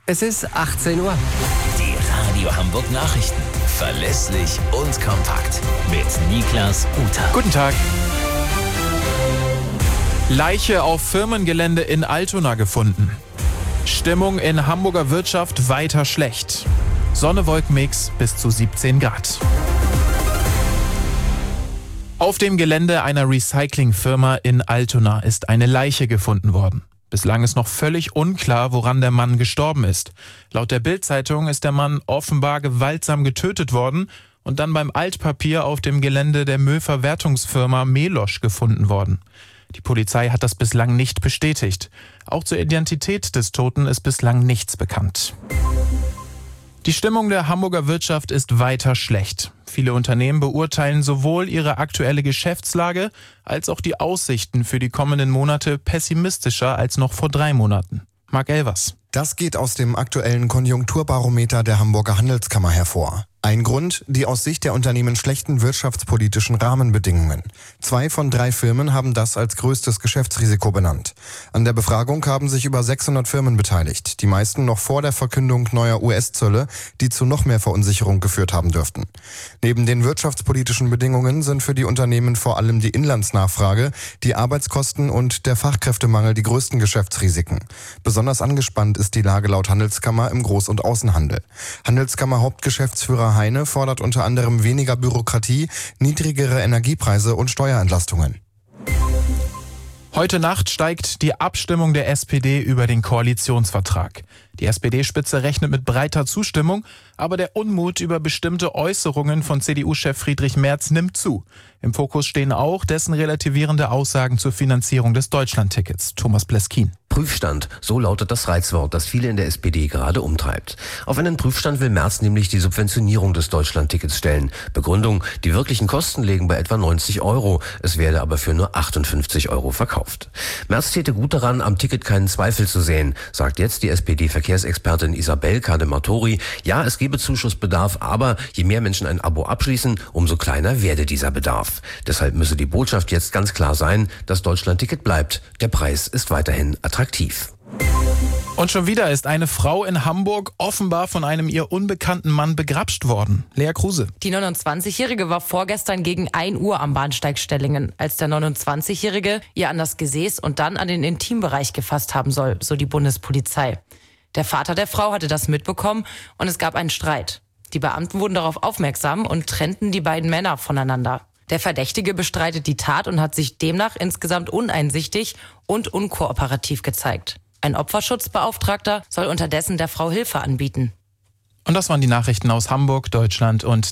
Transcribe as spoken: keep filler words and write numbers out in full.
Es ist achtzehn Uhr. Die Radio Hamburg Nachrichten. Verlässlich und kompakt. Mit Niklas Uter. Guten Tag. Leiche auf Firmengelände in Altona gefunden. Stimmung in Hamburger Wirtschaft weiter schlecht. Sonne-Wolken-Mix bis zu siebzehn Grad. Auf dem Gelände einer Recyclingfirma in Altona ist eine Leiche gefunden worden. Bislang ist noch völlig unklar, woran der Mann gestorben ist. Laut der Bild-Zeitung ist der Mann offenbar gewaltsam getötet worden und dann beim Altpapier auf dem Gelände der Müllverwertungsfirma Melosch gefunden worden. Die Polizei hat das bislang nicht bestätigt. Auch zur Identität des Toten ist bislang nichts bekannt. Die Stimmung der Hamburger Wirtschaft ist weiter schlecht. Viele Unternehmen beurteilen sowohl ihre aktuelle Geschäftslage als auch die Aussichten für die kommenden Monate pessimistischer als noch vor drei Monaten. Marc Elvers. Das geht aus dem aktuellen Konjunkturbarometer der Hamburger Handelskammer hervor. Ein Grund, die aus Sicht der Unternehmen schlechten wirtschaftspolitischen Rahmenbedingungen. Zwei von drei Firmen haben das als größtes Geschäftsrisiko benannt. An der Befragung haben sich über sechshundert Firmen beteiligt, die meisten noch vor der Verkündung neuer U S-Zölle, die zu noch mehr Verunsicherung geführt haben dürften. Neben den wirtschaftspolitischen Bedingungen sind für die Unternehmen vor allem die Inlandsnachfrage, die Arbeitskosten und der Fachkräftemangel die größten Geschäftsrisiken. Besonders angespannt ist die Lage laut Handelskammer im Groß- und Außenhandel. Handelskammer Hauptgeschäftsführer Heine fordert unter anderem weniger Bürokratie, niedrigere Energiepreise und Steuerentlastungen. Heute Nacht steigt die Abstimmung der S P D über den Koalitionsvertrag. Die S P D-Spitze rechnet mit breiter Zustimmung, aber der Unmut über bestimmte Äußerungen von C D U-Chef Friedrich Merz nimmt zu. Im Fokus stehen auch dessen relativierende Aussagen zur Finanzierung des Deutschlandtickets. Thomas Pleskin. Prüfstand, so lautet das Reizwort, das viele in der S P D gerade umtreibt. Auf einen Prüfstand will Merz nämlich die Subventionierung des Deutschlandtickets stellen. Begründung, die wirklichen Kosten liegen bei etwa neunzig Euro. Es werde aber für nur achtundfünfzig Euro verkauft. Merz täte gut daran, am Ticket keinen Zweifel zu sehen, sagt jetzt die S P D-Verkehrsexpertin Isabel Kadematori. Ja, es gebe Zuschussbedarf, aber je mehr Menschen ein Abo abschließen, umso kleiner werde dieser Bedarf. Deshalb müsse die Botschaft jetzt ganz klar sein, das Deutschlandticket bleibt. Der Preis ist weiterhin attraktiv. Und schon wieder ist eine Frau in Hamburg offenbar von einem ihr unbekannten Mann begrapscht worden. Lea Kruse. Die neunundzwanzigjährige war vorgestern gegen ein Uhr am Bahnsteig Stellingen, als der neunundzwanzigjährige ihr an das Gesäß und dann an den Intimbereich gefasst haben soll, so die Bundespolizei. Der Vater der Frau hatte das mitbekommen und es gab einen Streit. Die Beamten wurden darauf aufmerksam und trennten die beiden Männer voneinander. Der Verdächtige bestreitet die Tat und hat sich demnach insgesamt uneinsichtig und unkooperativ gezeigt. Ein Opferschutzbeauftragter soll unterdessen der Frau Hilfe anbieten. Und das waren die Nachrichten aus Hamburg, Deutschland und